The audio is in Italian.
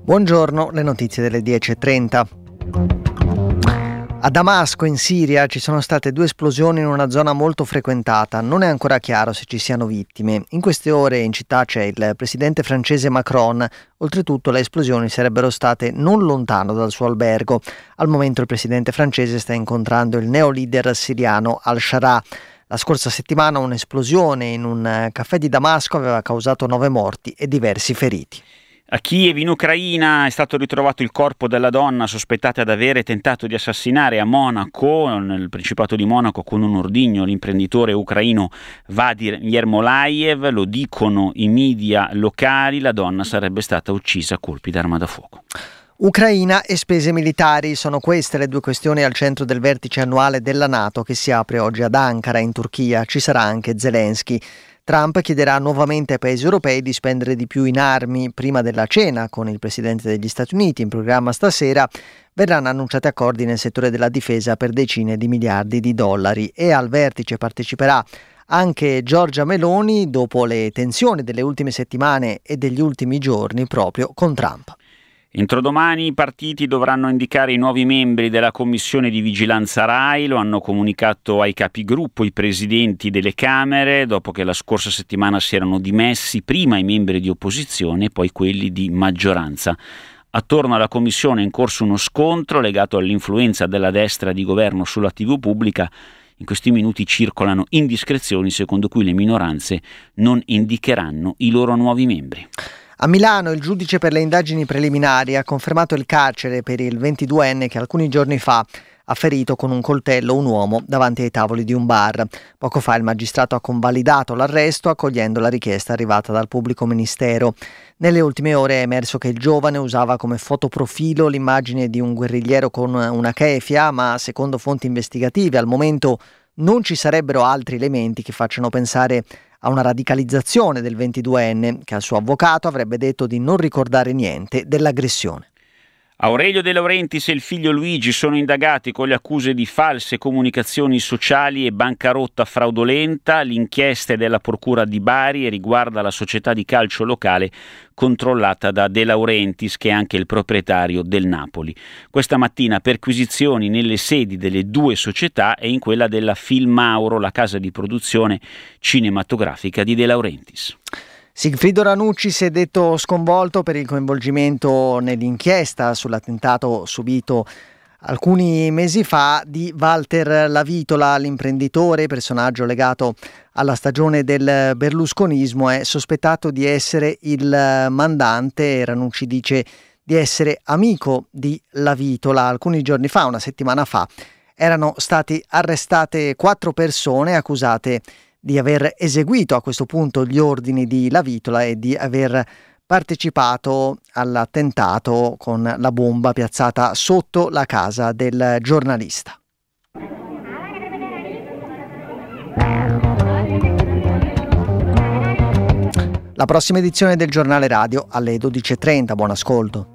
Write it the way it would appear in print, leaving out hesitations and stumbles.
Buongiorno, le notizie delle 10:30. A Damasco, in Siria, ci sono state 2 esplosioni in una zona molto frequentata. Non è ancora chiaro se ci siano vittime. In queste ore in città c'è il presidente francese Macron. Oltretutto le esplosioni sarebbero state non lontano dal suo albergo. Al momento il presidente francese sta incontrando il neo-leader siriano al-Shara. La scorsa settimana un'esplosione in un caffè di Damasco aveva causato 9 morti e diversi feriti. A Kiev, in Ucraina, è stato ritrovato il corpo della donna sospettata di avere tentato di assassinare a Monaco, nel Principato di Monaco, con un ordigno l'imprenditore ucraino Vadir Yermolayev. Lo dicono i media locali, la donna sarebbe stata uccisa a colpi d'arma da fuoco. Ucraina e spese militari, sono queste le 2 questioni al centro del vertice annuale della NATO che si apre oggi ad Ankara, in Turchia. Ci sarà anche Zelensky. Trump chiederà nuovamente ai paesi europei di spendere di più in armi. Prima della cena con il presidente degli Stati Uniti, in programma stasera, verranno annunciati accordi nel settore della difesa per decine di miliardi di dollari, e al vertice parteciperà anche Giorgia Meloni dopo le tensioni delle ultime settimane e degli ultimi giorni proprio con Trump. Entro domani i partiti dovranno indicare i nuovi membri della commissione di vigilanza RAI, lo hanno comunicato ai capigruppo i presidenti delle Camere, dopo che la scorsa settimana si erano dimessi prima i membri di opposizione e poi quelli di maggioranza. Attorno alla commissione è in corso uno scontro legato all'influenza della destra di governo sulla TV pubblica. In questi minuti circolano indiscrezioni secondo cui le minoranze non indicheranno i loro nuovi membri. A Milano il giudice per le indagini preliminari ha confermato il carcere per il 22enne che alcuni giorni fa ha ferito con un coltello un uomo davanti ai tavoli di un bar. Poco fa il magistrato ha convalidato l'arresto accogliendo la richiesta arrivata dal pubblico ministero. Nelle ultime ore è emerso che il giovane usava come fotoprofilo l'immagine di un guerrigliero con una keffia, ma secondo fonti investigative al momento non ci sarebbero altri elementi che facciano pensare a una radicalizzazione del 22enne, che al suo avvocato avrebbe detto di non ricordare niente dell'aggressione. Aurelio De Laurentiis e il figlio Luigi sono indagati con le accuse di false comunicazioni sociali e bancarotta fraudolenta. L'inchiesta è della Procura di Bari e riguarda la società di calcio locale controllata da De Laurentiis, che è anche il proprietario del Napoli. Questa mattina perquisizioni nelle sedi delle 2 società e in quella della Filmauro, la casa di produzione cinematografica di De Laurentiis. Sigfrido Ranucci si è detto sconvolto per il coinvolgimento nell'inchiesta sull'attentato subito alcuni mesi fa di Walter Lavitola, l'imprenditore, personaggio legato alla stagione del berlusconismo. È sospettato di essere il mandante. Ranucci dice di essere amico di Lavitola. Alcuni giorni fa, una settimana fa, erano state arrestate 4 persone accusate di aver eseguito a questo punto gli ordini di Lavitola e di aver partecipato all'attentato con la bomba piazzata sotto la casa del giornalista. La prossima edizione del Giornale Radio alle 12:30. Buon ascolto.